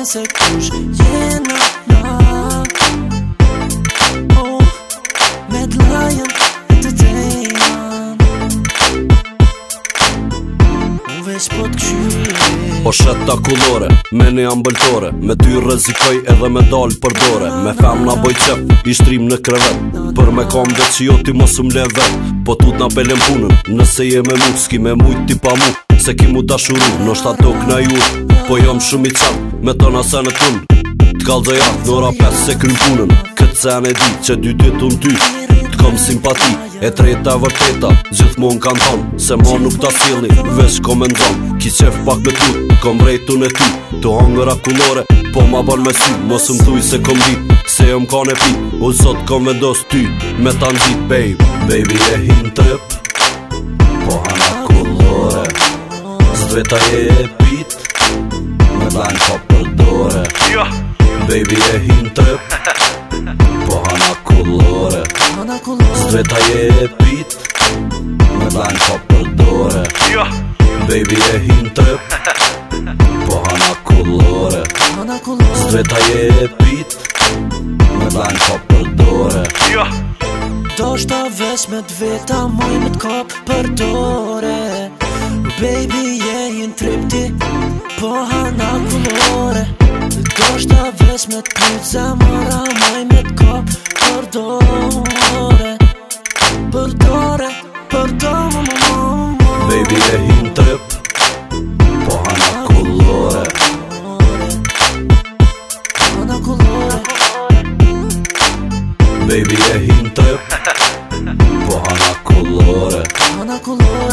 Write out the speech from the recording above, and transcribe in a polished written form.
se kush jena na. Oh, me t'lajen të tejman u veç po t'kqyre. Po shet takullore, me një ambëltore, me ty rrezikoj edhe me dal për dore. Me femna boj qep, i shtrim në krevet, për me kam dhe që jo ti mos m'le vet. Po tut na pelem punën, nëse je me mu, s'ki me mujt ti pa mu, se ki mu dashuru, nështë ato kna ju. Po jom shumë i qatë, me tona se në tun, t'kallëzoj atë, në ora 5 se krym punën. Këtë sen e di, që dy dit unë ty, t'kom simpati, e treta vërteta, gjithmon kan thonë, se ma nuk ta sili, veç komendon. Ki qef pak me tu, kom rejtun e ty, të hangër akullore, po ma ban me sy, mos m'thuj se kom dit, se jom ka ne pit, u sot kom vendos ty, me ta nxit, baby e hin trip, po hana kullore, zdveta e pit, me blan po përdore. Baby e hin trip, po hana kullore, zdveta e pit, me blan po përdore. Baby e hin trip, po hana kullore, zdveta e pit, me blan po përdore. Do shta vesh me t'veta, moj me t'kap për dore. Baby je hin tripti, po hana kullore. Do shta vesh me t'pyt zemëra, moj me t'kap për dore. Për dore, për dore. Baby e hin trip, po hana kullore, baby e hin trip, po hana kullore.